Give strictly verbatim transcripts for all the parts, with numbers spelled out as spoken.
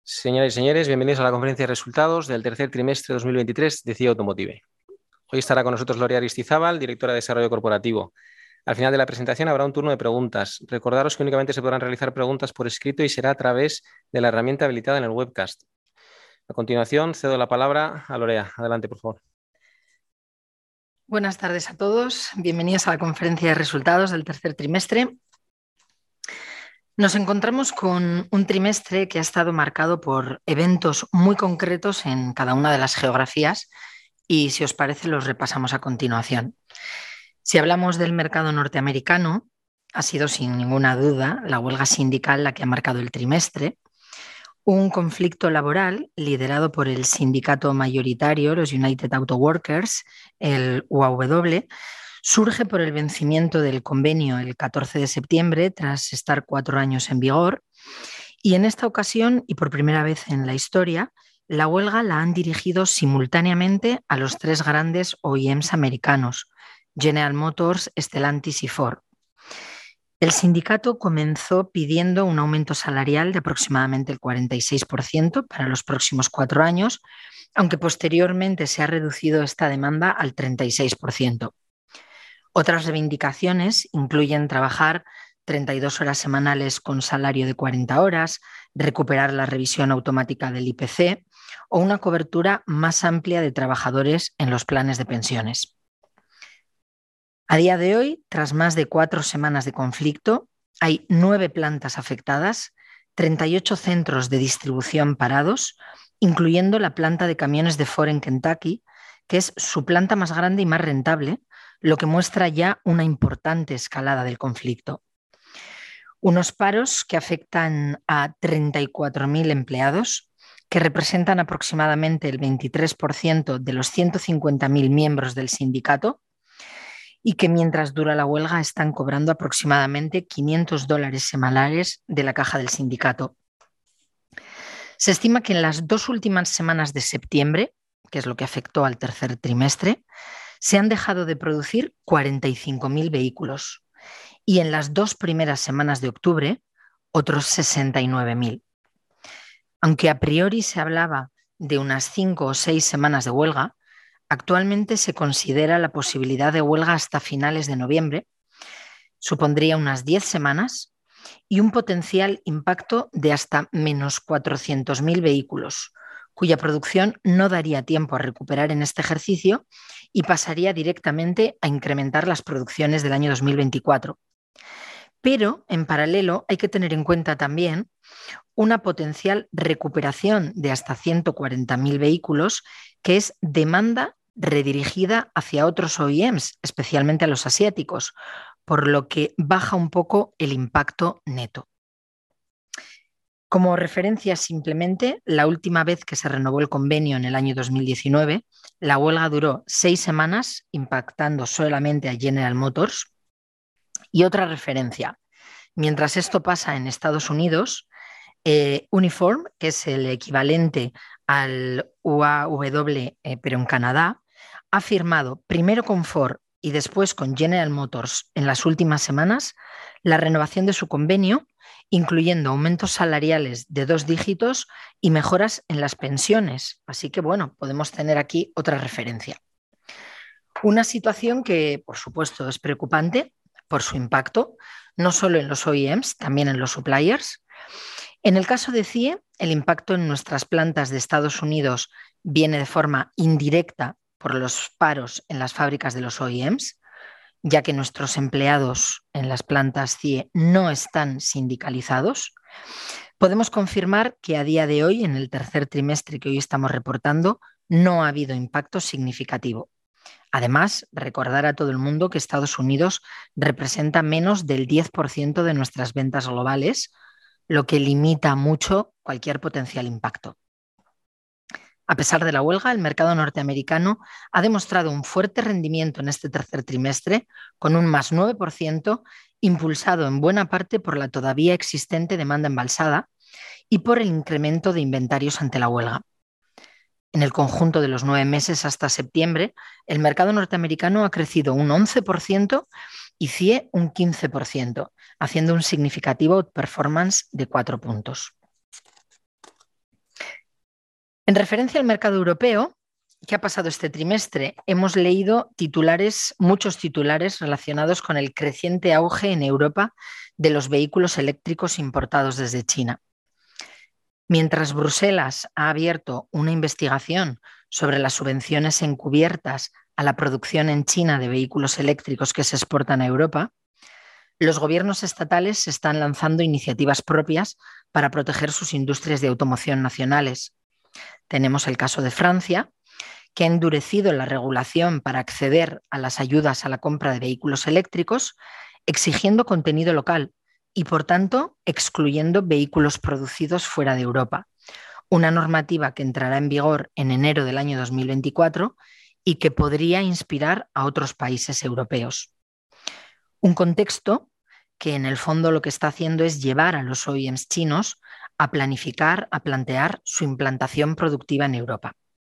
Señoras y señores, bienvenidos a la conferencia de resultados del tercer trimestre de dos mil veintitrés de C I E Automotive. Hoy estará con nosotros Lorea Aristizábal, directora de Desarrollo Corporativo. Al final de la presentación habrá un turno de preguntas. Recordaros que únicamente se podrán realizar preguntas por escrito y será a través de la herramienta habilitada en el webcast. A continuación, cedo la palabra a Lorea. Adelante, por favor. Buenas tardes a todos. Bienvenidos a la conferencia de resultados del tercer trimestre. Nos encontramos con un trimestre que ha estado marcado por eventos muy concretos en cada una de las geografías y, si os parece, los repasamos a continuación. Si hablamos del mercado norteamericano, ha sido sin ninguna duda la huelga sindical la que ha marcado el trimestre. Un conflicto laboral liderado por el sindicato mayoritario, los United Auto Workers, el U A W, surge por el vencimiento del convenio el catorce de septiembre, tras estar cuatro años en vigor, y en esta ocasión, y por primera vez en la historia, la huelga la han dirigido simultáneamente a los tres grandes O E Ms americanos, General Motors, Stellantis y Ford. El sindicato comenzó pidiendo un aumento salarial de aproximadamente el cuarenta y seis por ciento para los próximos cuatro años, aunque posteriormente se ha reducido esta demanda al treinta y seis por ciento. Otras reivindicaciones incluyen trabajar treinta y dos horas semanales con salario de cuarenta horas, recuperar la revisión automática del I P C o una cobertura más amplia de trabajadores en los planes de pensiones. A día de hoy, tras más de cuatro semanas de conflicto, hay nueve plantas afectadas, treinta y ocho centros de distribución parados, incluyendo la planta de camiones de Ford en Kentucky, que es su planta más grande y más rentable, lo que muestra ya una importante escalada del conflicto. Unos paros que afectan a treinta y cuatro mil empleados, que representan aproximadamente el veintitrés por ciento de los ciento cincuenta mil miembros del sindicato, y que mientras dura la huelga están cobrando aproximadamente quinientos dólares semanales de la caja del sindicato. Se estima que en las dos últimas semanas de septiembre, que es lo que afectó al tercer trimestre, se han dejado de producir cuarenta y cinco mil vehículos y en las dos primeras semanas de octubre otros sesenta y nueve mil. Aunque a priori se hablaba de unas cinco o seis semanas de huelga, actualmente se considera la posibilidad de huelga hasta finales de noviembre, supondría unas diez semanas y un potencial impacto de hasta menos cuatrocientos mil vehículos, cuya producción no daría tiempo a recuperar en este ejercicio y pasaría directamente a incrementar las producciones del año dos mil veinticuatro. Pero, en paralelo, hay que tener en cuenta también una potencial recuperación de hasta ciento cuarenta mil vehículos, que es demanda redirigida hacia otros O E Ms, especialmente a los asiáticos, por lo que baja un poco el impacto neto. Como referencia simplemente, la última vez que se renovó el convenio en el año dos mil diecinueve, la huelga duró seis semanas, impactando solamente a General Motors. Y otra referencia, mientras esto pasa en Estados Unidos, eh, Uniform, que es el equivalente al U A W, eh, pero en Canadá, ha firmado primero con Ford y después con General Motors en las últimas semanas la renovación de su convenio, incluyendo aumentos salariales de dos dígitos y mejoras en las pensiones. Así que, bueno, podemos tener aquí otra referencia. Una situación que, por supuesto, es preocupante por su impacto, no solo en los O E Ms, también en los suppliers. En el caso de C I E, el impacto en nuestras plantas de Estados Unidos viene de forma indirecta por los paros en las fábricas de los O E Ms, ya que nuestros empleados en las plantas C I E no están sindicalizados. Podemos confirmar que a día de hoy, en el tercer trimestre que hoy estamos reportando, no ha habido impacto significativo. Además, recordar a todo el mundo que Estados Unidos representa menos del diez por ciento de nuestras ventas globales, lo que limita mucho cualquier potencial impacto. A pesar de la huelga, el mercado norteamericano ha demostrado un fuerte rendimiento en este tercer trimestre, con un más nueve por ciento, impulsado en buena parte por la todavía existente demanda embalsada y por el incremento de inventarios ante la huelga. En el conjunto de los nueve meses hasta septiembre, el mercado norteamericano ha crecido un once por ciento y C I E un quince por ciento, haciendo un significativo performance de cuatro puntos. En referencia al mercado europeo, ¿qué ha pasado este trimestre? Hemos leído titulares, muchos titulares relacionados con el creciente auge en Europa de los vehículos eléctricos importados desde China. Mientras Bruselas ha abierto una investigación sobre las subvenciones encubiertas a la producción en China de vehículos eléctricos que se exportan a Europa, los gobiernos estatales están lanzando iniciativas propias para proteger sus industrias de automoción nacionales. Tenemos el caso de Francia, que ha endurecido la regulación para acceder a las ayudas a la compra de vehículos eléctricos, exigiendo contenido local y, por tanto, excluyendo vehículos producidos fuera de Europa. Una normativa que entrará en vigor en enero del año dos mil veinticuatro y que podría inspirar a otros países europeos. Un contexto que en el fondo lo que está haciendo es llevar a los O E Ms chinos a planificar, a plantear su implantación productiva en Europa.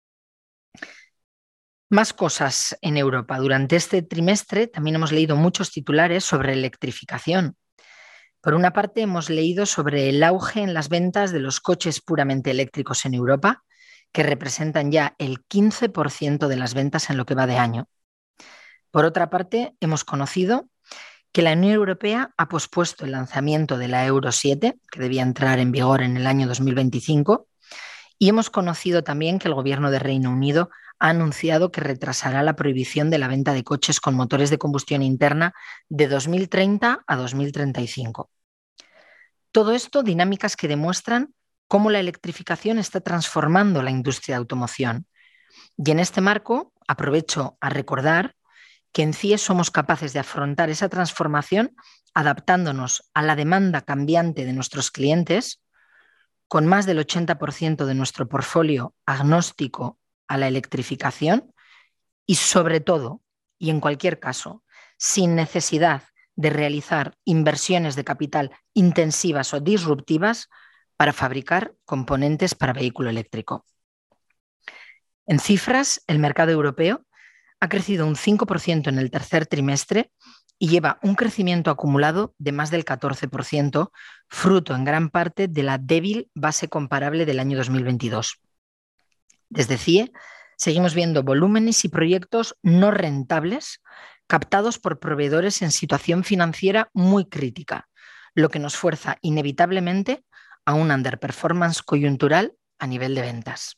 Más cosas en Europa. Durante este trimestre también hemos leído muchos titulares sobre electrificación. Por una parte, hemos leído sobre el auge en las ventas de los coches puramente eléctricos en Europa, que representan ya el quince por ciento de las ventas en lo que va de año. Por otra parte, hemos conocido que la Unión Europea ha pospuesto el lanzamiento de la Euro siete, que debía entrar en vigor en el año dos mil veinticinco, y hemos conocido también que el Gobierno de Reino Unido ha anunciado que retrasará la prohibición de la venta de coches con motores de combustión interna de dos mil treinta a dos mil treinta y cinco. Todo esto, dinámicas que demuestran cómo la electrificación está transformando la industria de automoción. Y en este marco, aprovecho a recordar que en C I E somos capaces de afrontar esa transformación adaptándonos a la demanda cambiante de nuestros clientes, con más del ochenta por ciento de nuestro portfolio agnóstico a la electrificación y, sobre todo, y en cualquier caso, sin necesidad de realizar inversiones de capital intensivas o disruptivas para fabricar componentes para vehículo eléctrico. En cifras, el mercado europeo ha crecido un cinco por ciento en el tercer trimestre y lleva un crecimiento acumulado de más del catorce por ciento, fruto en gran parte de la débil base comparable del año dos mil veintidós. Desde C I E seguimos viendo volúmenes y proyectos no rentables captados por proveedores en situación financiera muy crítica, lo que nos fuerza inevitablemente a un underperformance coyuntural a nivel de ventas.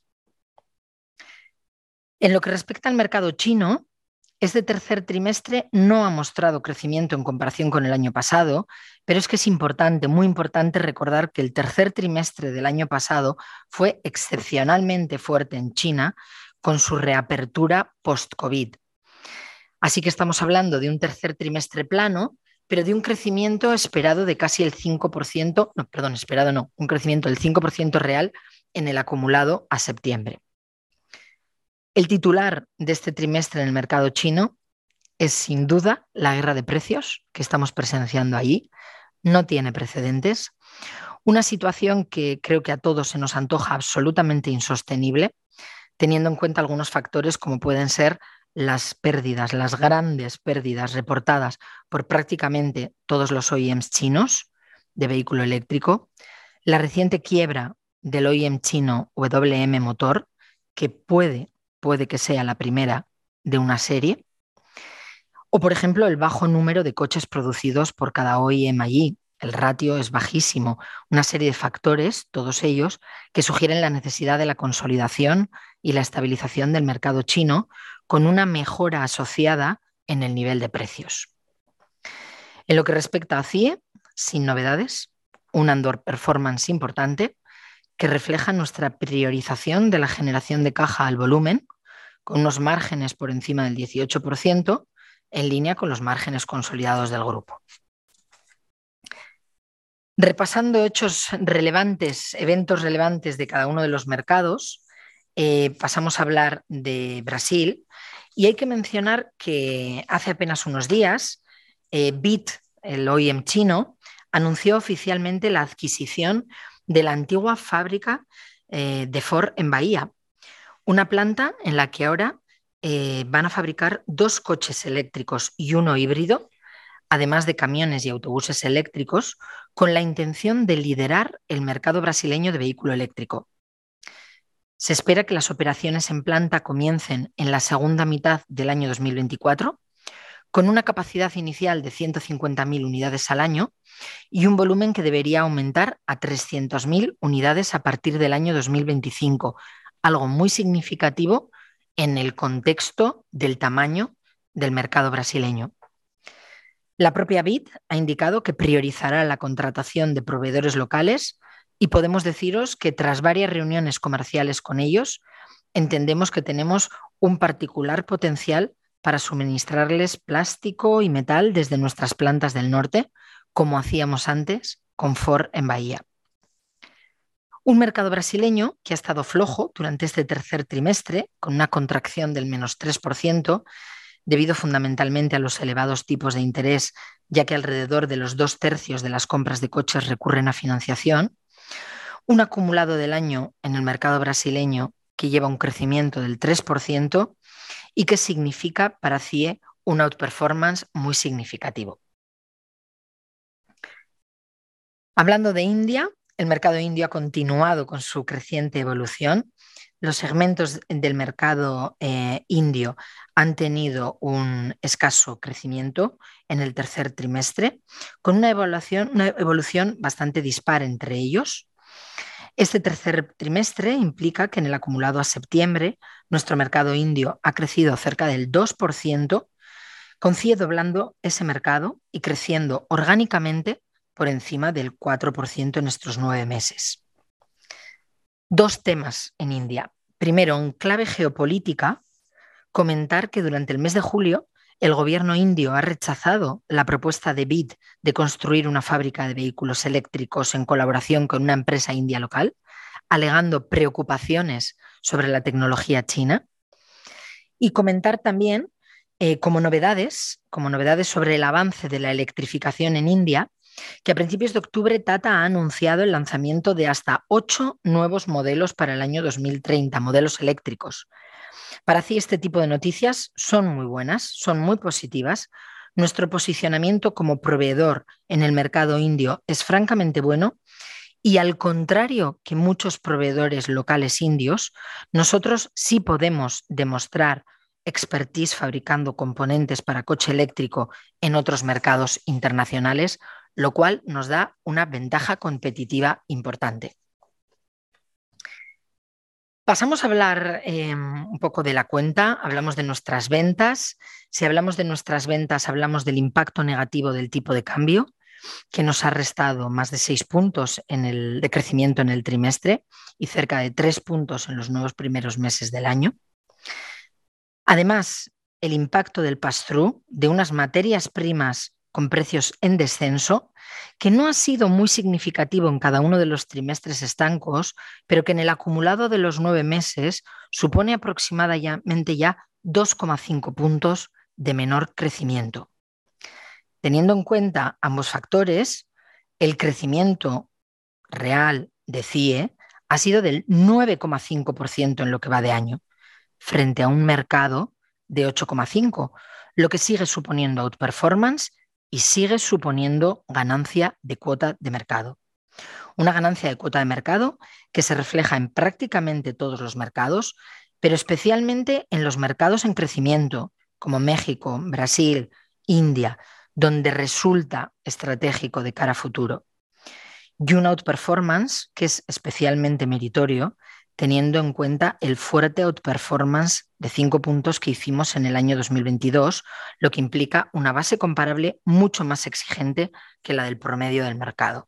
En lo que respecta al mercado chino, este tercer trimestre no ha mostrado crecimiento en comparación con el año pasado, pero es que es importante, muy importante recordar que el tercer trimestre del año pasado fue excepcionalmente fuerte en China con su reapertura post-COVID. Así que estamos hablando de un tercer trimestre plano, pero de un crecimiento esperado de casi el cinco por ciento, no, perdón, esperado no, un crecimiento del cinco por ciento real en el acumulado a septiembre. El titular de este trimestre en el mercado chino es sin duda la guerra de precios que estamos presenciando allí. No tiene precedentes. Una situación que creo que a todos se nos antoja absolutamente insostenible, teniendo en cuenta algunos factores como pueden ser las pérdidas, las grandes pérdidas reportadas por prácticamente todos los O E Ms chinos de vehículo eléctrico, la reciente quiebra del O E M chino W M Motor, que puede puede que sea la primera de una serie, o por ejemplo el bajo número de coches producidos por cada O E M allí. El ratio es bajísimo, una serie de factores, todos ellos, que sugieren la necesidad de la consolidación y la estabilización del mercado chino con una mejora asociada en el nivel de precios. En lo que respecta a C I E, sin novedades, un underperformance importante que refleja nuestra priorización de la generación de caja al volumen, con unos márgenes por encima del dieciocho por ciento, en línea con los márgenes consolidados del grupo. Repasando hechos relevantes, eventos relevantes de cada uno de los mercados, eh, pasamos a hablar de Brasil y hay que mencionar que hace apenas unos días eh, B I T, el O E M chino, anunció oficialmente la adquisición de la antigua fábrica eh, de Ford en Bahía, una planta en la que ahora eh, van a fabricar dos coches eléctricos y uno híbrido, además de camiones y autobuses eléctricos, con la intención de liderar el mercado brasileño de vehículo eléctrico. Se espera que las operaciones en planta comiencen en la segunda mitad del año dos mil veinticuatro, con una capacidad inicial de ciento cincuenta mil unidades al año y un volumen que debería aumentar a trescientas mil unidades a partir del año dos mil veinticinco, algo muy significativo en el contexto del tamaño del mercado brasileño. La propia B I D ha indicado que priorizará la contratación de proveedores locales y podemos deciros que tras varias reuniones comerciales con ellos, entendemos que tenemos un particular potencial para suministrarles plástico y metal desde nuestras plantas del norte, como hacíamos antes con Ford en Bahía. Un mercado brasileño que ha estado flojo durante este tercer trimestre, con una contracción del menos tres por ciento, debido fundamentalmente a los elevados tipos de interés, ya que alrededor de los dos tercios de las compras de coches recurren a financiación, un acumulado del año en el mercado brasileño que lleva un crecimiento del tres por ciento y que significa para C I E un outperformance muy significativo. Hablando de India, el mercado indio ha continuado con su creciente evolución. Los segmentos del mercado eh, indio han tenido un escaso crecimiento en el tercer trimestre, con una evolución, una evolución bastante dispar entre ellos. Este tercer trimestre implica que en el acumulado a septiembre nuestro mercado indio ha crecido cerca del dos por ciento, con C I E doblando ese mercado y creciendo orgánicamente por encima del cuatro por ciento en estos nueve meses. Dos temas en India. Primero, en clave geopolítica, comentar que durante el mes de julio el gobierno indio ha rechazado la propuesta de B I D de construir una fábrica de vehículos eléctricos en colaboración con una empresa india local, alegando preocupaciones sobre la tecnología china. Y comentar también eh, como novedades, como novedades sobre el avance de la electrificación en India, que a principios de octubre Tata ha anunciado el lanzamiento de hasta ocho nuevos modelos para el año dos mil treinta, modelos eléctricos. Para C I E este tipo de noticias son muy buenas, son muy positivas. Nuestro posicionamiento como proveedor en el mercado indio es francamente bueno y al contrario que muchos proveedores locales indios, nosotros sí podemos demostrar expertise fabricando componentes para coche eléctrico en otros mercados internacionales, lo cual nos da una ventaja competitiva importante. Pasamos a hablar eh, un poco de la cuenta, hablamos de nuestras ventas. Si hablamos de nuestras ventas, hablamos del impacto negativo del tipo de cambio, que nos ha restado más de seis puntos en el, de crecimiento en el trimestre y cerca de tres puntos en los nuevos primeros meses del año. Además, el impacto del pass-through de unas materias primas con precios en descenso, que no ha sido muy significativo en cada uno de los trimestres estancos, pero que en el acumulado de los nueve meses supone aproximadamente ya dos coma cinco puntos de menor crecimiento. Teniendo en cuenta ambos factores, el crecimiento real de C I E ha sido del nueve coma cinco por ciento en lo que va de año, frente a un mercado de ocho coma cinco por ciento, lo que sigue suponiendo outperformance y sigue suponiendo ganancia de cuota de mercado. Una ganancia de cuota de mercado que se refleja en prácticamente todos los mercados, pero especialmente en los mercados en crecimiento, como México, Brasil, India, donde resulta estratégico de cara a futuro. Y un outperformance que es especialmente meritorio, teniendo en cuenta el fuerte outperformance de cinco puntos que hicimos en el año dos mil veintidós, lo que implica una base comparable mucho más exigente que la del promedio del mercado.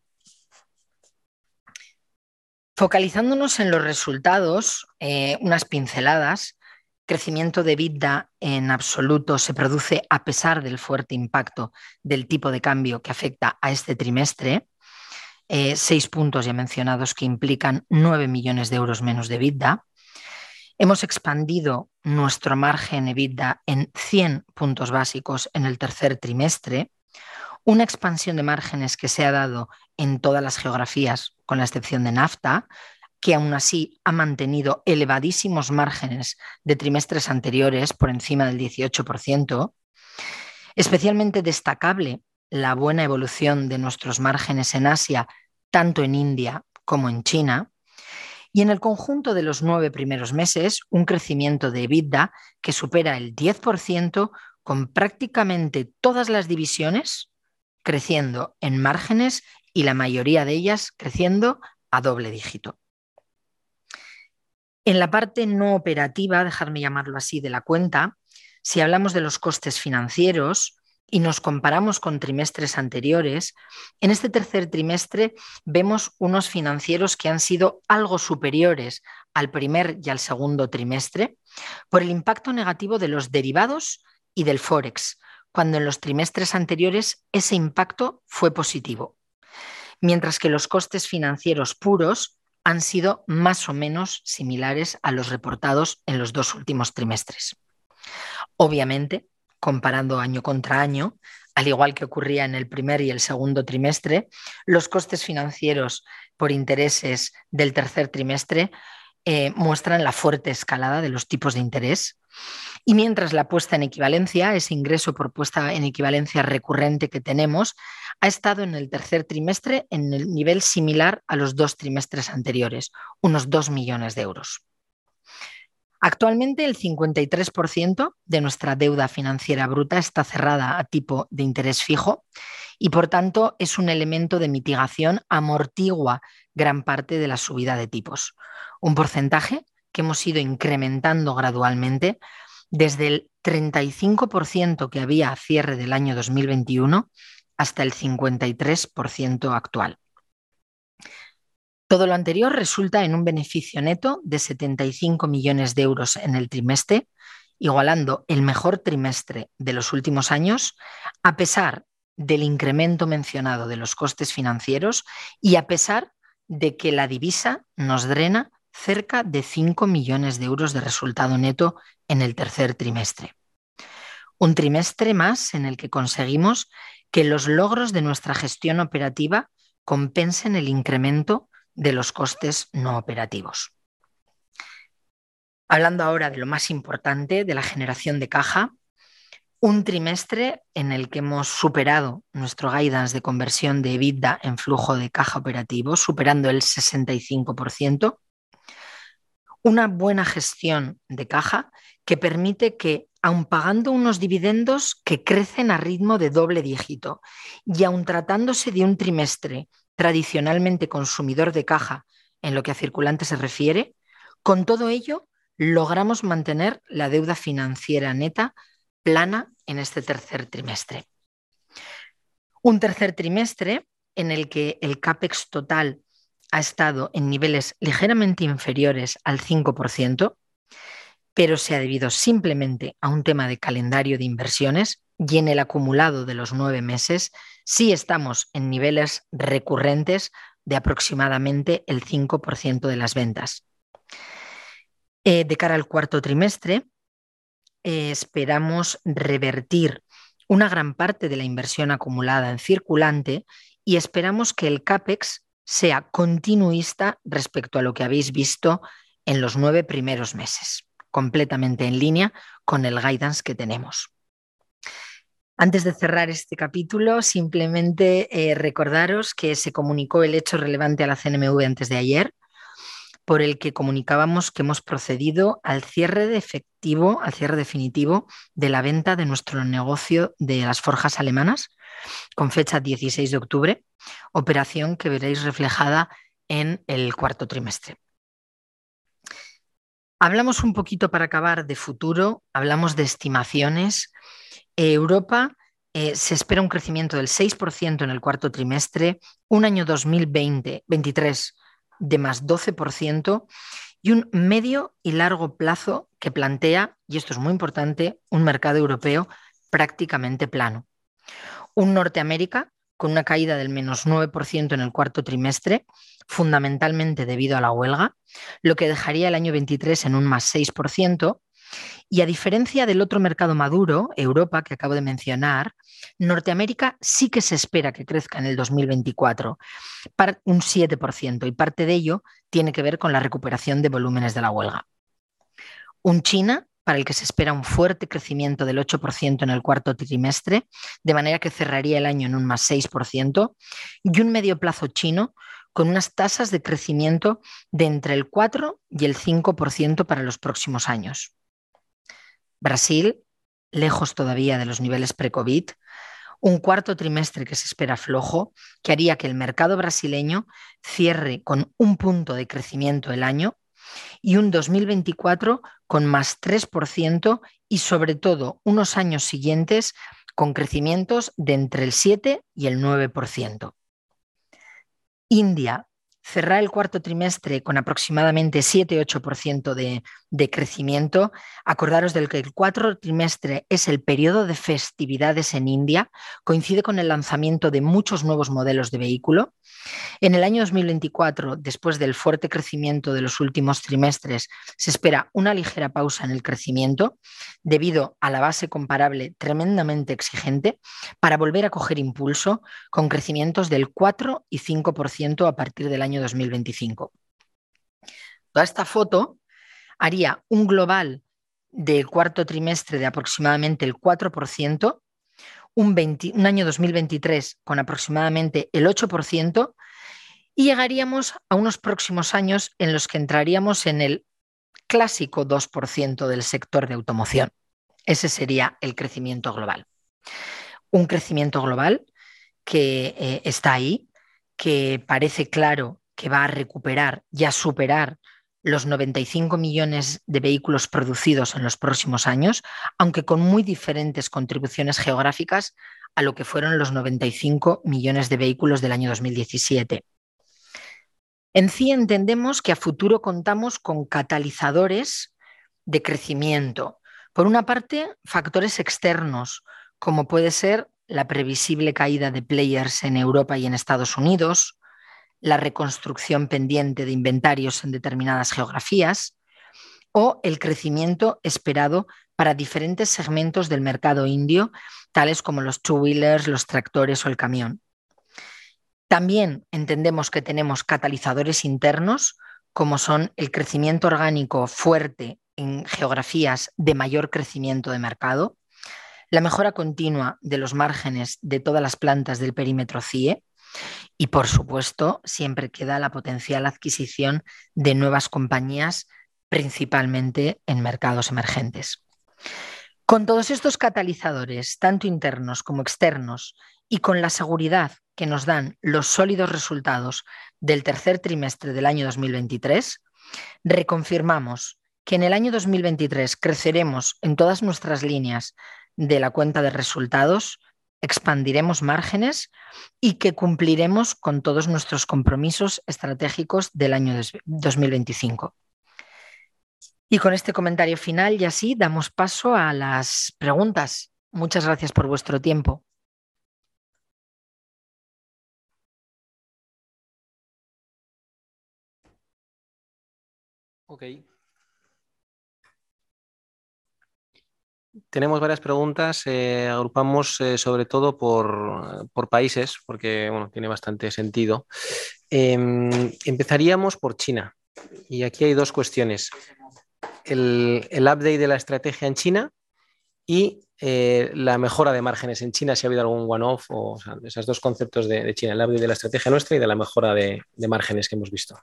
Focalizándonos en los resultados, eh, unas pinceladas. Crecimiento de EBITDA en absoluto se produce a pesar del fuerte impacto del tipo de cambio que afecta a este trimestre. Eh, seis puntos ya mencionados que implican nueve millones de euros menos de EBITDA. Hemos expandido nuestro margen EBITDA en cien puntos básicos en el tercer trimestre. Una expansión de márgenes que se ha dado en todas las geografías, con la excepción de NAFTA, que aún así ha mantenido elevadísimos márgenes de trimestres anteriores por encima del dieciocho por ciento. Especialmente destacable la buena evolución de nuestros márgenes en Asia, tanto en India como en China. Y en el conjunto de los nueve primeros meses, un crecimiento de EBITDA que supera el diez por ciento, con prácticamente todas las divisiones creciendo en márgenes y la mayoría de ellas creciendo a doble dígito. En la parte no operativa, dejarme llamarlo así, de la cuenta, si hablamos de los costes financieros y nos comparamos con trimestres anteriores, en este tercer trimestre vemos unos financieros que han sido algo superiores al primer y al segundo trimestre por el impacto negativo de los derivados y del Forex, cuando en los trimestres anteriores ese impacto fue positivo, mientras que los costes financieros puros han sido más o menos similares a los reportados en los dos últimos trimestres. Obviamente, comparando año contra año, al igual que ocurría en el primer y el segundo trimestre, los costes financieros por intereses del tercer trimestre eh, muestran la fuerte escalada de los tipos de interés. Y mientras la puesta en equivalencia, ese ingreso por puesta en equivalencia recurrente que tenemos, ha estado en el tercer trimestre en el nivel similar a los dos trimestres anteriores, unos dos millones de euros. Actualmente el cincuenta y tres por ciento de nuestra deuda financiera bruta está cerrada a tipo de interés fijo y por tanto es un elemento de mitigación, amortigua gran parte de la subida de tipos. Un porcentaje que hemos ido incrementando gradualmente desde el treinta y cinco por ciento que había a cierre del año dos mil veintiuno hasta el cincuenta y tres por ciento actual. Todo lo anterior resulta en un beneficio neto de setenta y cinco millones de euros en el trimestre, igualando el mejor trimestre de los últimos años, a pesar del incremento mencionado de los costes financieros y a pesar de que la divisa nos drena cerca de cinco millones de euros de resultado neto en el tercer trimestre. Un trimestre más en el que conseguimos que los logros de nuestra gestión operativa compensen el incremento de los costes no operativos. Hablando ahora de lo más importante, de la generación de caja, un trimestre en el que hemos superado nuestro guidance de conversión de EBITDA en flujo de caja operativo, superando el sesenta y cinco por ciento. Una buena gestión de caja que permite que, aun pagando unos dividendos que crecen a ritmo de doble dígito y aun tratándose de un trimestre tradicionalmente consumidor de caja en lo que a circulante se refiere, con todo ello logramos mantener la deuda financiera neta plana en este tercer trimestre. Un tercer trimestre en el que el CAPEX total ha estado en niveles ligeramente inferiores al cinco por ciento, pero se ha debido simplemente a un tema de calendario de inversiones y en el acumulado de los nueve meses sí estamos en niveles recurrentes de aproximadamente el cinco por ciento de las ventas. Eh, de cara al cuarto trimestre, eh, esperamos revertir una gran parte de la inversión acumulada en circulante y esperamos que el CAPEX sea continuista respecto a lo que habéis visto en los nueve primeros meses, completamente en línea con el guidance que tenemos. Antes de cerrar este capítulo, simplemente eh, recordaros que se comunicó el hecho relevante a la C N M V antes de ayer, por el que comunicábamos que hemos procedido al cierre de efectivo, al cierre definitivo de la venta de nuestro negocio de las forjas alemanas, con fecha dieciséis de octubre, operación que veréis reflejada en el cuarto trimestre. Hablamos un poquito para acabar de futuro, hablamos de estimaciones. Europa eh, se espera un crecimiento del seis por ciento en el cuarto trimestre, un año dos mil veinte veintitrés de más doce por ciento y un medio y largo plazo que plantea, y esto es muy importante, un mercado europeo prácticamente plano. Un Norteamérica con una caída del menos nueve por ciento en el cuarto trimestre, fundamentalmente debido a la huelga, lo que dejaría el año veintitrés en un más seis por ciento. Y a diferencia del otro mercado maduro, Europa, que acabo de mencionar, Norteamérica sí que se espera que crezca en el dos mil veinticuatro, un siete por ciento, y parte de ello tiene que ver con la recuperación de volúmenes de la huelga. Un China, para el que se espera un fuerte crecimiento del ocho por ciento en el cuarto trimestre, de manera que cerraría el año en un más seis por ciento, y un medio plazo chino con unas tasas de crecimiento de entre el cuatro y el cinco por ciento para los próximos años. Brasil, lejos todavía de los niveles pre-COVID, un cuarto trimestre que se espera flojo, que haría que el mercado brasileño cierre con un punto de crecimiento el año y un dos mil veinticuatro con más tres por ciento y sobre todo unos años siguientes con crecimientos de entre el siete y el nueve por ciento. India cerrará el cuarto trimestre con aproximadamente siete a ocho por ciento de, de crecimiento. Acordaros del que el cuarto trimestre es el periodo de festividades en India, coincide con el lanzamiento de muchos nuevos modelos de vehículo. En el año dos mil veinticuatro, después del fuerte crecimiento de los últimos trimestres, se espera una ligera pausa en el crecimiento debido a la base comparable tremendamente exigente para volver a coger impulso con crecimientos del cuatro y cinco por ciento a partir del año dos mil veinticinco. Toda esta foto haría un global del cuarto trimestre de aproximadamente el cuatro por ciento, un, veinte, un año dos mil veintitrés con aproximadamente el ocho por ciento y llegaríamos a unos próximos años en los que entraríamos en el clásico dos por ciento del sector de automoción. Ese sería el crecimiento global. Un crecimiento global que eh, está ahí, que parece claro que va a recuperar y a superar los noventa y cinco millones de vehículos producidos en los próximos años, aunque con muy diferentes contribuciones geográficas a lo que fueron los noventa y cinco millones de vehículos del año dos mil diecisiete. En C I E entendemos que a futuro contamos con catalizadores de crecimiento. Por una parte, factores externos, como puede ser la previsible caída de players en Europa y en Estados Unidos, la reconstrucción pendiente de inventarios en determinadas geografías o el crecimiento esperado para diferentes segmentos del mercado indio, tales como los two-wheelers, los tractores o el camión. También entendemos que tenemos catalizadores internos, como son el crecimiento orgánico fuerte en geografías de mayor crecimiento de mercado, la mejora continua de los márgenes de todas las plantas del perímetro C I E y, por supuesto, siempre queda la potencial adquisición de nuevas compañías, principalmente en mercados emergentes. Con todos estos catalizadores, tanto internos como externos, y con la seguridad que nos dan los sólidos resultados del tercer trimestre del año dos mil veintitrés, reconfirmamos que en el año dos mil veintitrés creceremos en todas nuestras líneas de la cuenta de resultados, expandiremos márgenes y que cumpliremos con todos nuestros compromisos estratégicos del año dos mil veinticinco. Y con este comentario final, y así damos paso a las preguntas. Muchas gracias por vuestro tiempo. Ok. Tenemos varias preguntas, eh, agrupamos eh, sobre todo por, por países, porque bueno, tiene bastante sentido. Eh, empezaríamos por China, y aquí hay dos cuestiones. El, el update de la estrategia en China y eh, la mejora de márgenes en China, si ha habido algún one-off, o, o sea, esos dos conceptos de, de China, el update de la estrategia nuestra y de la mejora de, de márgenes que hemos visto.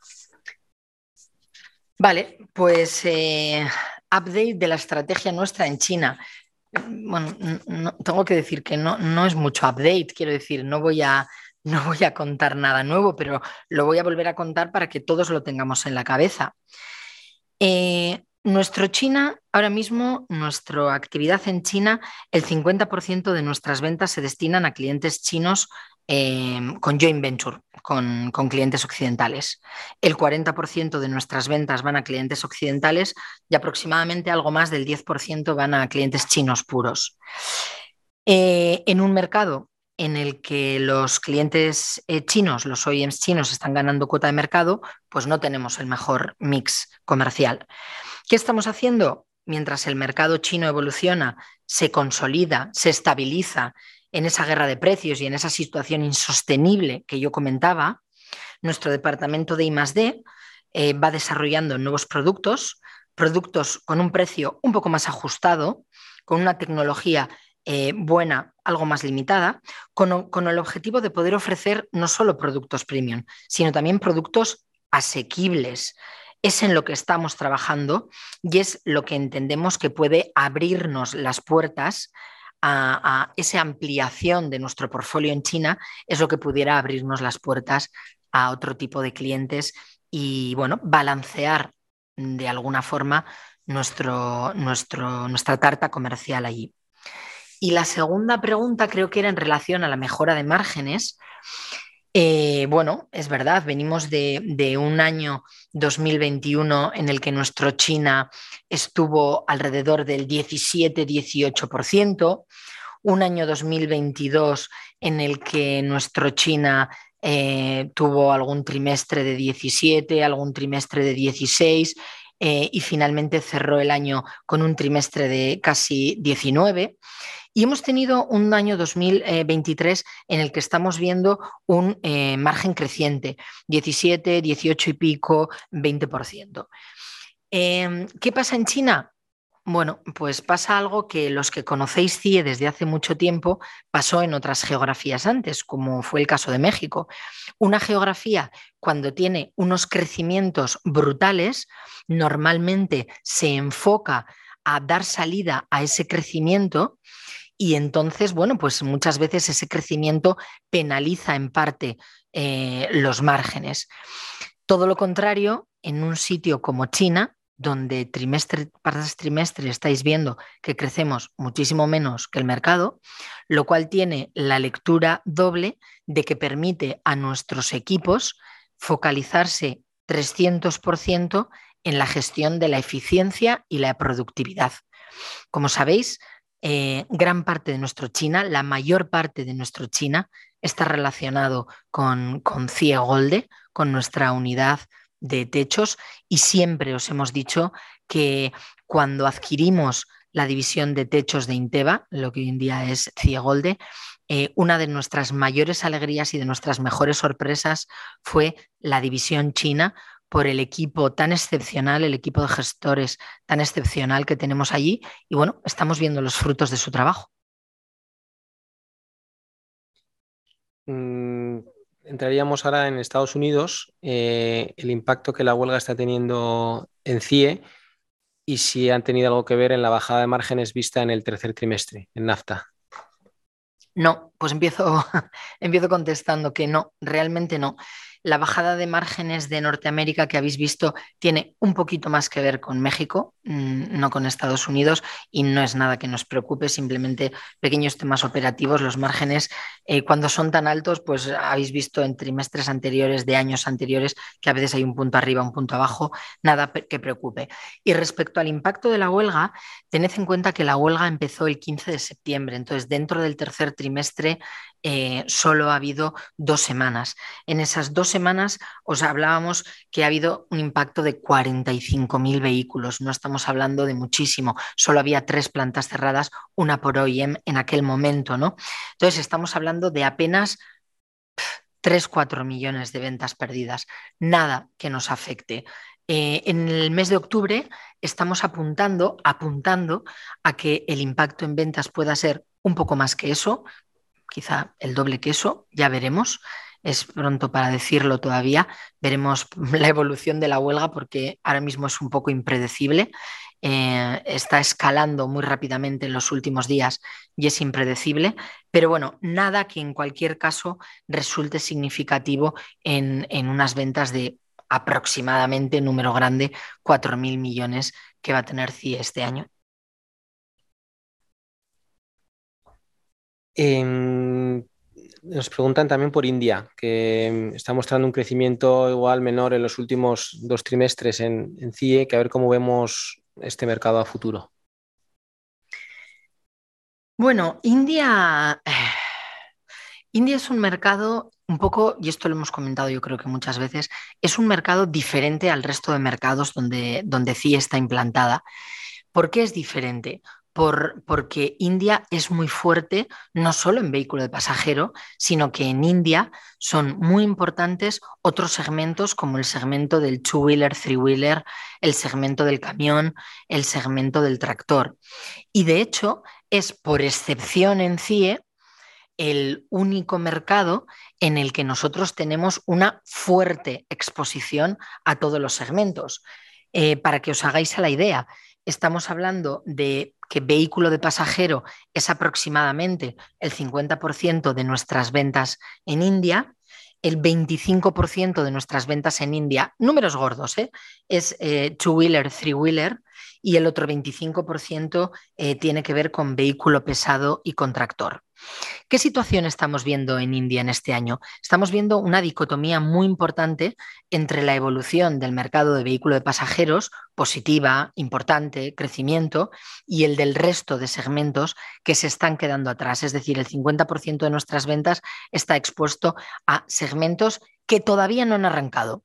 Vale, pues eh, update de la estrategia nuestra en China. Bueno, no, tengo que decir que no, no es mucho update, quiero decir, no voy a, no voy a contar nada nuevo, pero lo voy a volver a contar para que todos lo tengamos en la cabeza. Eh, nuestro China, ahora mismo, nuestra actividad en China, el cincuenta por ciento de nuestras ventas se destinan a clientes chinos eh, con joint venture, con, con clientes occidentales. El cuarenta por ciento de nuestras ventas van a clientes occidentales y aproximadamente algo más del diez por ciento van a clientes chinos puros. Eh, en un mercado en el que los clientes eh, chinos, los O E Ms chinos, están ganando cuota de mercado, pues no tenemos el mejor mix comercial. ¿Qué estamos haciendo? Mientras el mercado chino evoluciona, se consolida, se estabiliza en esa guerra de precios y en esa situación insostenible que yo comentaba, nuestro departamento de I más D eh, va desarrollando nuevos productos, productos con un precio un poco más ajustado, con una tecnología eh, buena, algo más limitada, con, con el objetivo de poder ofrecer no solo productos premium, sino también productos asequibles. Es en lo que estamos trabajando y es lo que entendemos que puede abrirnos las puertas a, a esa ampliación de nuestro portfolio en China, es lo que pudiera abrirnos las puertas a otro tipo de clientes y, bueno, balancear de alguna forma nuestro, nuestro, nuestra tarta comercial allí. Y la segunda pregunta creo que era en relación a la mejora de márgenes. Eh, bueno, es verdad, venimos de, de un año dos mil veintiuno en el que nuestro China estuvo alrededor del diecisiete dieciocho por ciento, un año dos mil veintidós en el que nuestro China eh, tuvo algún trimestre de diecisiete, algún trimestre de dieciséis eh, y finalmente cerró el año con un trimestre de casi diecinueve. Y hemos tenido un año dos mil veintitrés en el que estamos viendo un eh, margen creciente, diecisiete, dieciocho y pico, veinte por ciento. Eh, ¿Qué pasa en China? Bueno, pues pasa algo que los que conocéis C I E desde hace mucho tiempo pasó en otras geografías antes, como fue el caso de México. Una geografía, cuando tiene unos crecimientos brutales, normalmente se enfoca a dar salida a ese crecimiento y entonces, bueno, pues muchas veces ese crecimiento penaliza en parte eh, los márgenes. Todo lo contrario, en un sitio como China, donde trimestre tras trimestre estáis viendo que crecemos muchísimo menos que el mercado, lo cual tiene la lectura doble de que permite a nuestros equipos focalizarse trescientos por ciento en la gestión de la eficiencia y la productividad. Como sabéis, eh, gran parte de nuestro China, la mayor parte de nuestro China, está relacionado con, con C I E Golde, con nuestra unidad de techos, y siempre os hemos dicho que cuando adquirimos la división de techos de Inteva, lo que hoy en día es C I E Golde, eh, una de nuestras mayores alegrías y de nuestras mejores sorpresas fue la división china, por el equipo tan excepcional, el equipo de gestores tan excepcional que tenemos allí y bueno, estamos viendo los frutos de su trabajo. Mm, entraríamos ahora en Estados Unidos, eh, el impacto que la huelga está teniendo en C I E y si han tenido algo que ver en la bajada de márgenes vista en el tercer trimestre, en NAFTA. No, pues empiezo, empiezo contestando que no, realmente no. La bajada de márgenes de Norteamérica que habéis visto tiene un poquito más que ver con México, no con Estados Unidos, y no es nada que nos preocupe, simplemente pequeños temas operativos. Los márgenes, eh, cuando son tan altos, pues habéis visto en trimestres anteriores, de años anteriores, que a veces hay un punto arriba, un punto abajo, nada que preocupe. Y respecto al impacto de la huelga, tened en cuenta que la huelga empezó el quince de septiembre, entonces dentro del tercer trimestre eh, solo ha habido dos semanas. En esas dos semanas os hablábamos que ha habido un impacto de cuarenta y cinco mil vehículos, no estamos hablando de muchísimo, solo había tres plantas cerradas, una por O E M en aquel momento, ¿no? Entonces estamos hablando de apenas tres, cuatro millones de ventas perdidas, nada que nos afecte. Eh, en el mes de octubre estamos apuntando, apuntando a que el impacto en ventas pueda ser un poco más que eso, quizá el doble que eso, ya veremos. Es pronto para decirlo todavía, veremos la evolución de la huelga porque ahora mismo es un poco impredecible, eh, está escalando muy rápidamente en los últimos días y es impredecible, pero bueno, nada que en cualquier caso resulte significativo en, en unas ventas de aproximadamente, número grande, cuatro mil millones que va a tener C I E este año. Eh, nos preguntan también por India, que está mostrando un crecimiento igual menor en los últimos dos trimestres en, en C I E, que a ver cómo vemos este mercado a futuro. Bueno, India, India es un mercado un poco, y esto lo hemos comentado yo creo que muchas veces, es un mercado diferente al resto de mercados donde, donde C I E está implantada. ¿Por qué es diferente? por, porque India es muy fuerte, no solo en vehículo de pasajero, sino que en India son muy importantes otros segmentos como el segmento del two-wheeler, three-wheeler, el segmento del camión, el segmento del tractor. Y de hecho es por excepción en C I E el único mercado en el que nosotros tenemos una fuerte exposición a todos los segmentos. Eh, para que os hagáis a la idea, estamos hablando de que vehículo de pasajero es aproximadamente el cincuenta por ciento de nuestras ventas en India, el veinticinco por ciento de nuestras ventas en India, números gordos, ¿eh? es eh, two-wheeler, three-wheeler, y el otro veinticinco por ciento eh, tiene que ver con vehículo pesado y con tractor. ¿Qué situación estamos viendo en India en este año? Estamos viendo una dicotomía muy importante entre la evolución del mercado de vehículos de pasajeros, positiva, importante, crecimiento, y el del resto de segmentos que se están quedando atrás. Es decir, el cincuenta por ciento de nuestras ventas está expuesto a segmentos que todavía no han arrancado.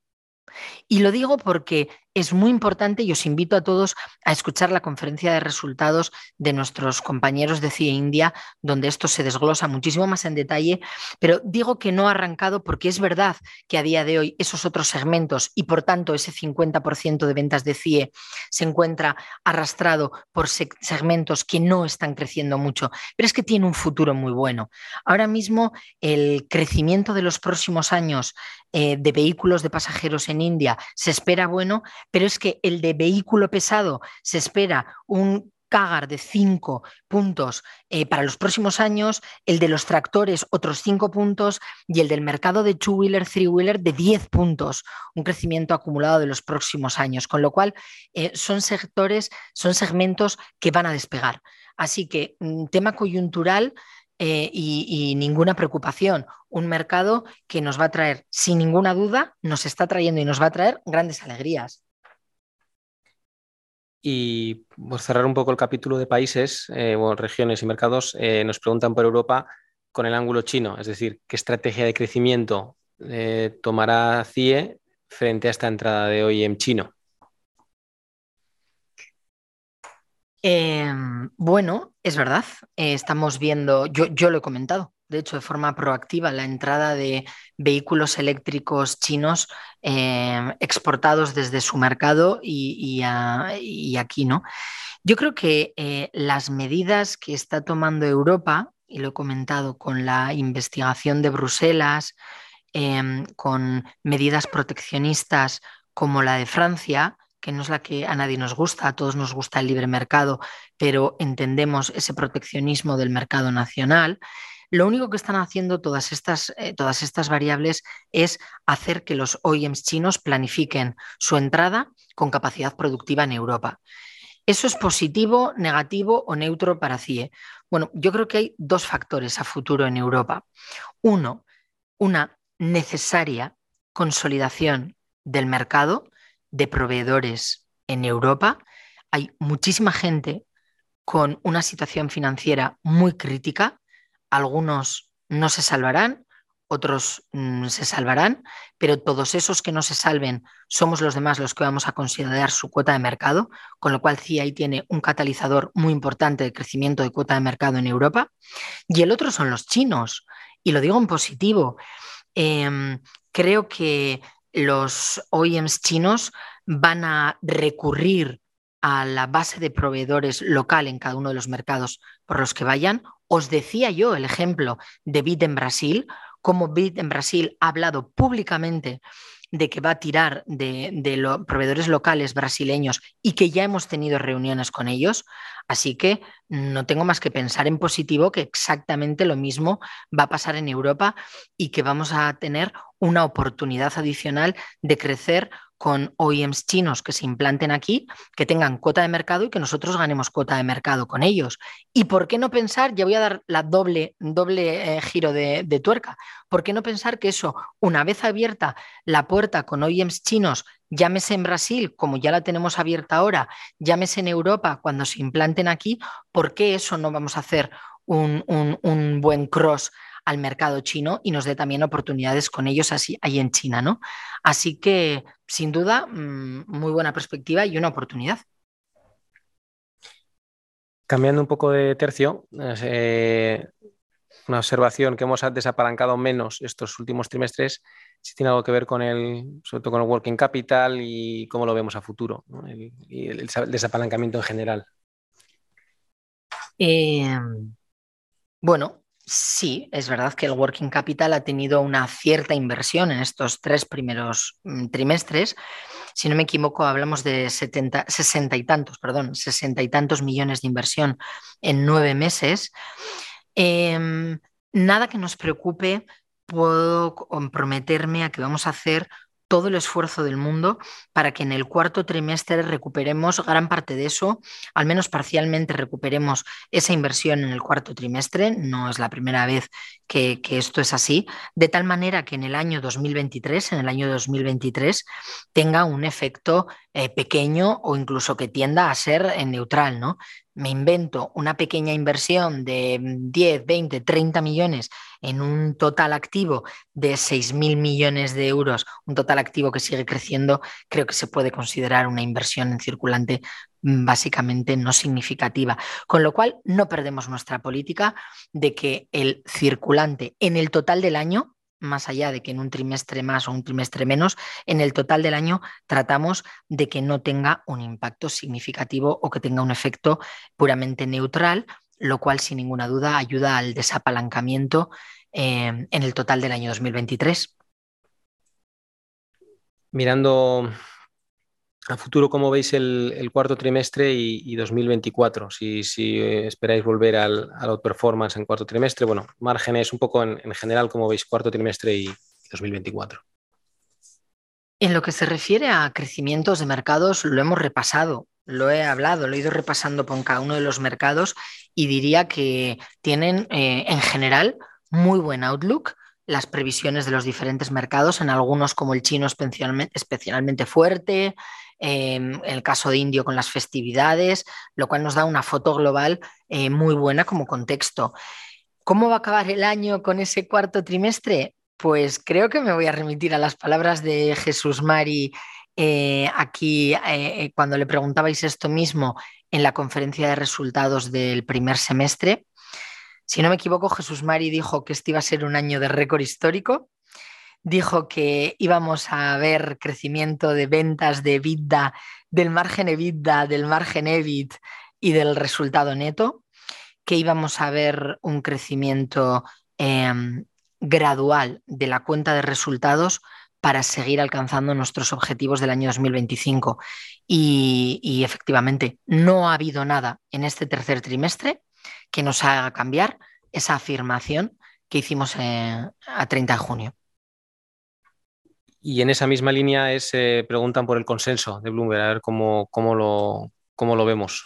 Y lo digo porque es muy importante y os invito a todos a escuchar la conferencia de resultados de nuestros compañeros de C I E India, donde esto se desglosa muchísimo más en detalle, pero digo que no ha arrancado porque es verdad que a día de hoy esos otros segmentos y por tanto ese cincuenta por ciento de ventas de C I E se encuentra arrastrado por segmentos que no están creciendo mucho, pero es que tiene un futuro muy bueno. Ahora mismo el crecimiento de los próximos años eh, de vehículos de pasajeros en India se espera bueno, pero es que el de vehículo pesado se espera un C A G R de cinco puntos eh, para los próximos años, el de los tractores otros cinco puntos y el del mercado de two-wheeler, three-wheeler de diez puntos, un crecimiento acumulado de los próximos años, con lo cual eh, son sectores, son segmentos que van a despegar. Así que tema coyuntural eh, y, y ninguna preocupación, un mercado que nos va a traer, sin ninguna duda, nos está trayendo y nos va a traer grandes alegrías. Y por cerrar un poco el capítulo de países, eh, bueno, regiones y mercados, eh, nos preguntan por Europa con el ángulo chino, es decir, ¿qué estrategia de crecimiento eh, tomará C I E frente a esta entrada de O E M chino? Eh, bueno, es verdad, eh, estamos viendo, yo, yo lo he comentado, de hecho, de forma proactiva, la entrada de vehículos eléctricos chinos eh, exportados desde su mercado y, y, a, y aquí, ¿no? Yo creo que eh, las medidas que está tomando Europa, y lo he comentado con la investigación de Bruselas, eh, con medidas proteccionistas como la de Francia, que no es la que a nadie nos gusta, a todos nos gusta el libre mercado, pero entendemos ese proteccionismo del mercado nacional. Lo único que están haciendo todas estas, eh, todas estas variables es hacer que los O E Ms chinos planifiquen su entrada con capacidad productiva en Europa. ¿Eso es positivo, negativo o neutro para C I E? Bueno, yo creo que hay dos factores a futuro en Europa. Uno, una necesaria consolidación del mercado de proveedores en Europa. Hay muchísima gente con una situación financiera muy crítica. Algunos no se salvarán, otros mmm, se salvarán, pero todos esos que no se salven somos los demás los que vamos a considerar su cuota de mercado, con lo cual C I E ahí tiene un catalizador muy importante de crecimiento de cuota de mercado en Europa. Y el otro son los chinos, y lo digo en positivo. Eh, creo que los O E Ms chinos van a recurrir a la base de proveedores local en cada uno de los mercados por los que vayan. Os decía yo el ejemplo de Bit en Brasil, cómo Bit en Brasil ha hablado públicamente de que va a tirar de, de los proveedores locales brasileños y que ya hemos tenido reuniones con ellos. Así que no tengo más que pensar en positivo que exactamente lo mismo va a pasar en Europa y que vamos a tener una oportunidad adicional de crecer con O E Ms chinos que se implanten aquí, que tengan cuota de mercado y que nosotros ganemos cuota de mercado con ellos. ¿Y por qué no pensar? Ya voy a dar la doble, doble eh, giro de, de tuerca. ¿Por qué no pensar que eso, una vez abierta la puerta con O E Ms chinos, llámese en Brasil, como ya la tenemos abierta ahora, llámese en Europa cuando se implanten aquí, ¿por qué eso no vamos a hacer un, un, un buen cross al mercado chino y nos dé también oportunidades con ellos así ahí en China, ¿no? Así que, sin duda, mmm, muy buena perspectiva y una oportunidad. Cambiando un poco de tercio, eh, una observación que hemos desapalancado menos estos últimos trimestres, si tiene algo que ver con el, sobre todo con el working capital y cómo lo vemos a futuro, ¿no? el, y el, el desapalancamiento en general. Eh, bueno, sí, es verdad que el working capital ha tenido una cierta inversión en estos tres primeros mm, trimestres. Si no me equivoco, hablamos de setenta, sesenta y tantos, perdón, sesenta y tantos millones de inversión en nueve meses. Eh, nada que nos preocupe, puedo comprometerme a que vamos a hacer todo el esfuerzo del mundo para que en el cuarto trimestre recuperemos gran parte de eso, al menos parcialmente recuperemos esa inversión en el cuarto trimestre, no es la primera vez que, que esto es así, de tal manera que en el año dos mil veintitrés, en el año dos mil veintitrés, tenga un efecto eh, pequeño o incluso que tienda a ser eh, neutral, ¿no? Me invento una pequeña inversión de diez, veinte, treinta millones en un total activo de seis mil millones de euros, un total activo que sigue creciendo, creo que se puede considerar una inversión en circulante básicamente no significativa. Con lo cual, no perdemos nuestra política de que el circulante en el total del año, más allá de que en un trimestre más o un trimestre menos, en el total del año tratamos de que no tenga un impacto significativo o que tenga un efecto puramente neutral, lo cual sin ninguna duda ayuda al desapalancamiento eh, en el total del año dos mil veintitrés. Mirando a futuro, ¿cómo veis el, el cuarto trimestre y, y dos mil veinticuatro? Si, si esperáis volver al, al outperformance en cuarto trimestre, bueno, márgenes un poco en, en general, ¿cómo veis cuarto trimestre y dos mil veinticuatro? En lo que se refiere a crecimientos de mercados, lo hemos repasado, lo he hablado, lo he ido repasando con cada uno de los mercados y diría que tienen eh, en general muy buen outlook. Las previsiones de los diferentes mercados, en algunos como el chino especialmente, especialmente fuerte, eh, en el caso de Indio con las festividades, lo cual nos da una foto global eh, muy buena como contexto. ¿Cómo va a acabar el año con ese cuarto trimestre? Pues creo que me voy a remitir a las palabras de Jesús Mari eh, aquí eh, cuando le preguntabais esto mismo en la conferencia de resultados del primer semestre. Si no me equivoco, Jesús Mari dijo que este iba a ser un año de récord histórico. Dijo que íbamos a ver crecimiento de ventas, de EBITDA, del margen EBITDA, del margen EBIT y del resultado neto, que íbamos a ver un crecimiento eh, gradual de la cuenta de resultados para seguir alcanzando nuestros objetivos del año dos mil veinticinco. Y, y efectivamente, no ha habido nada en este tercer trimestre que nos haga cambiar esa afirmación que hicimos eh, a treinta de junio. Y en esa misma línea es, eh, preguntan por el consenso de Bloomberg, a ver cómo, cómo, lo, cómo lo vemos.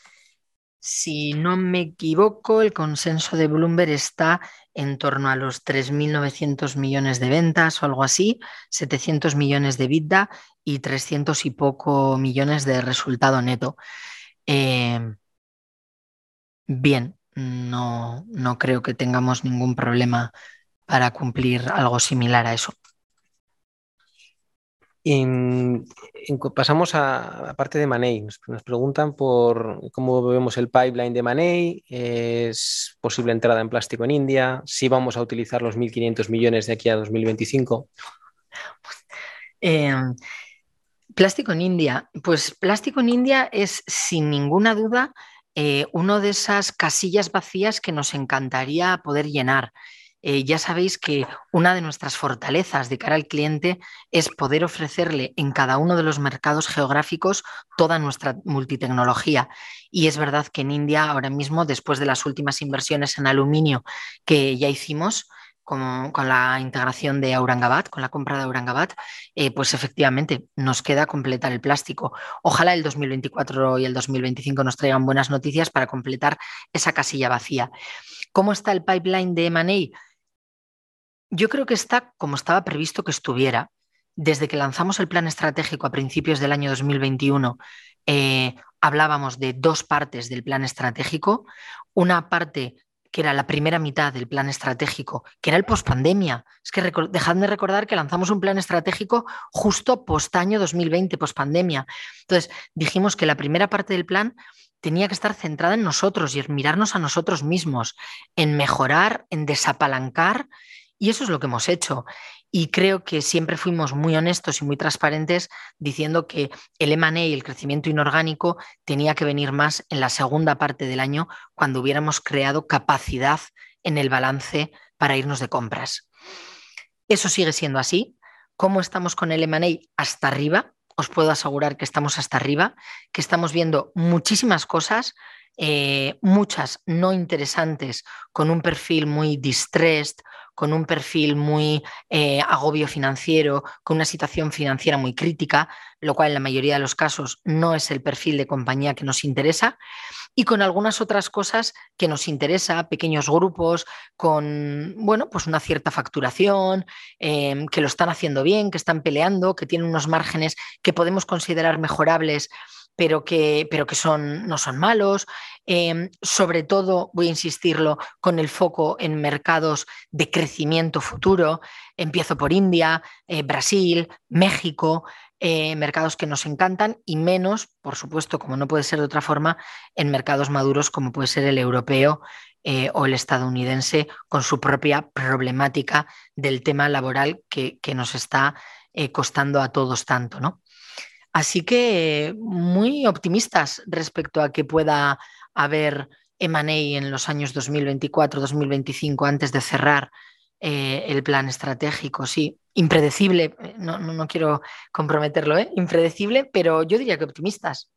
Si no me equivoco, el consenso de Bloomberg está en torno a los tres mil novecientos millones de ventas o algo así, setecientos millones de EBITDA y trescientos y poco millones de resultado neto. Eh, bien, no, no creo que tengamos ningún problema para cumplir algo similar a eso. En, en, pasamos a la parte de Money. Nos, nos preguntan por cómo vemos el pipeline de Money, es posible entrada en plástico en India, si vamos a utilizar los mil quinientos millones de aquí a dos mil veinticinco. Eh, plástico en India. Pues plástico en India es sin ninguna duda eh, una de esas casillas vacías que nos encantaría poder llenar. Eh, ya sabéis que una de nuestras fortalezas de cara al cliente es poder ofrecerle en cada uno de los mercados geográficos toda nuestra multitecnología. Y es verdad que en India ahora mismo, después de las últimas inversiones en aluminio que ya hicimos, con, con la integración de Aurangabad, con la compra de Aurangabad, eh, pues efectivamente nos queda completar el plástico. Ojalá el dos mil veinticuatro y el dos mil veinticinco nos traigan buenas noticias para completar esa casilla vacía. ¿Cómo está el pipeline de eme and A? Yo creo que está como estaba previsto que estuviera. Desde que lanzamos el plan estratégico a principios del año dos mil veintiuno, eh, hablábamos de dos partes del plan estratégico. Una parte que era la primera mitad del plan estratégico, que era el pospandemia. Es que dejadme recordar que lanzamos un plan estratégico justo post año dos mil veinte, pospandemia. Entonces, dijimos que la primera parte del plan tenía que estar centrada en nosotros y en mirarnos a nosotros mismos, en mejorar, en desapalancar, y eso es lo que hemos hecho. Y creo que siempre fuimos muy honestos y muy transparentes diciendo que el eme and A y el crecimiento inorgánico tenía que venir más en la segunda parte del año, cuando hubiéramos creado capacidad en el balance para irnos de compras. Eso sigue siendo así. ¿Cómo estamos con el eme and A? Hasta arriba. Os puedo asegurar que estamos hasta arriba, que estamos viendo muchísimas cosas, eh, muchas no interesantes, con un perfil muy distressed, con un perfil muy eh, agobio financiero, con una situación financiera muy crítica, lo cual en la mayoría de los casos no es el perfil de compañía que nos interesa, y con algunas otras cosas que nos interesa, pequeños grupos con, bueno, pues una cierta facturación, eh, que lo están haciendo bien, que están peleando, que tienen unos márgenes que podemos considerar mejorables, pero que, pero que son, no son malos. Eh, sobre todo, voy a insistirlo, con el foco en mercados de crecimiento futuro. Empiezo por India, eh, Brasil, México, eh, mercados que nos encantan, y menos, por supuesto, como no puede ser de otra forma, en mercados maduros como puede ser el europeo eh, o el estadounidense, con su propia problemática del tema laboral que, que nos está eh, costando a todos tanto, ¿no? Así que muy optimistas respecto a que pueda haber eme and A en los años dos mil veinticuatro dos mil veinticinco, antes de cerrar eh, el plan estratégico. Sí, impredecible, no, no, no quiero comprometerlo, ¿eh? Impredecible, pero yo diría que optimistas.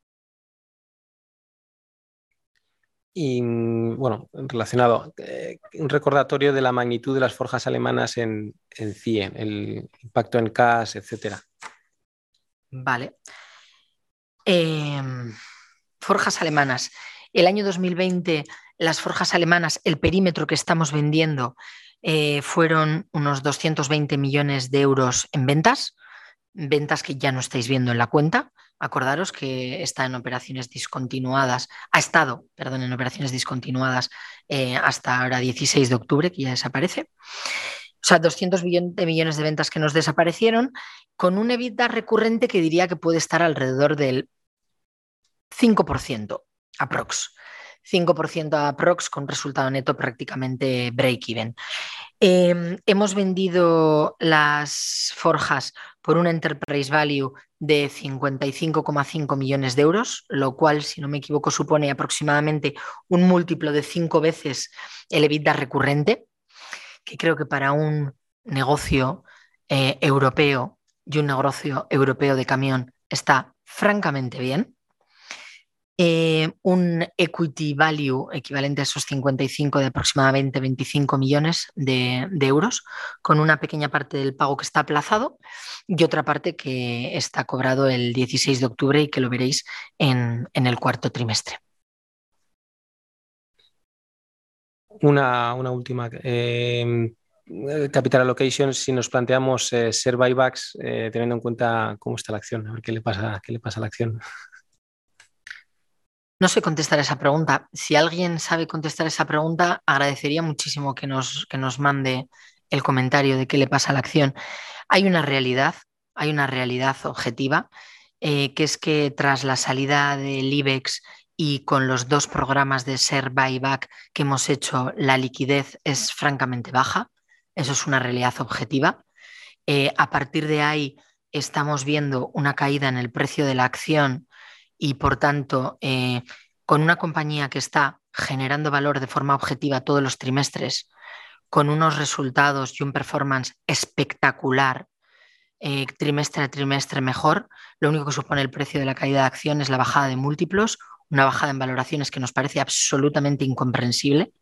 Y bueno, relacionado, eh, un recordatorio de la magnitud de las forjas alemanas en, en C I E, el impacto en cash, etcétera. Vale. Eh, forjas alemanas. El año dos mil veinte, las forjas alemanas, el perímetro que estamos vendiendo, eh, fueron unos doscientos veinte millones de euros en ventas, ventas que ya no estáis viendo en la cuenta. Acordaros que está en operaciones discontinuadas, ha estado, perdón, en operaciones discontinuadas eh, hasta ahora dieciséis de octubre, que ya desaparece. O sea, doscientos millones de ventas que nos desaparecieron, con un EBITDA recurrente que diría que puede estar alrededor del cinco por ciento aprox. cinco por ciento aprox, con resultado neto prácticamente break-even. Eh, hemos vendido las forjas por un enterprise value de cincuenta y cinco coma cinco millones de euros, lo cual, si no me equivoco, supone aproximadamente un múltiplo de cinco veces el EBITDA recurrente, que creo que para un negocio eh, europeo y un negocio europeo de camión está francamente bien. Eh, un equity value equivalente a esos cincuenta y cinco, de aproximadamente veinticinco millones de, de euros, con una pequeña parte del pago que está aplazado y otra parte que está cobrado el dieciséis de octubre y que lo veréis en, en el cuarto trimestre. Una, una última. Eh, capital allocation, si nos planteamos eh, ser buybacks, eh, teniendo en cuenta cómo está la acción, a ver qué le pasa, qué le pasa a la acción. No sé contestar esa pregunta. Si alguien sabe contestar esa pregunta, agradecería muchísimo que nos, que nos mande el comentario de qué le pasa a la acción. Hay una realidad, hay una realidad objetiva, eh, que es que tras la salida del IBEX y con los dos programas de share buyback que hemos hecho, la liquidez es francamente baja. Eso es una realidad objetiva. Eh, a partir de ahí estamos viendo una caída en el precio de la acción y, por tanto, eh, con una compañía que está generando valor de forma objetiva todos los trimestres, con unos resultados y un performance espectacular, eh, trimestre a trimestre mejor, lo único que supone el precio de la caída de acción es la bajada de múltiplos, una bajada en valoraciones que nos parece absolutamente incomprensible.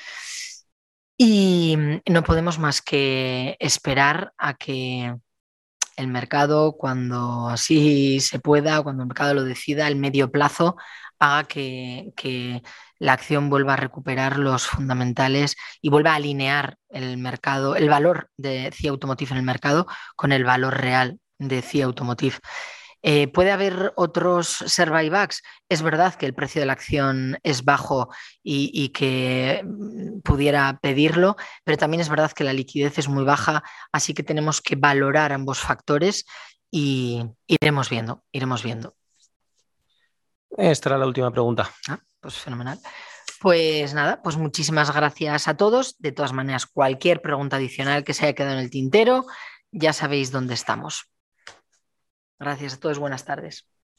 Y no podemos más que esperar a que el mercado, cuando así se pueda, cuando el mercado lo decida, el medio plazo, haga que, que la acción vuelva a recuperar los fundamentales y vuelva a alinear el mercado, el valor de C I E Automotive en el mercado con el valor real de C I E Automotive. Eh, ¿Puede haber otros share buybacks? Es verdad que el precio de la acción es bajo y, y que pudiera pedirlo, pero también es verdad que la liquidez es muy baja, así que tenemos que valorar ambos factores y iremos viendo, iremos viendo. Esta era la última pregunta. Ah, pues fenomenal. Pues nada, pues muchísimas gracias a todos. De todas maneras, cualquier pregunta adicional que se haya quedado en el tintero, ya sabéis dónde estamos. Gracias a todos, buenas tardes.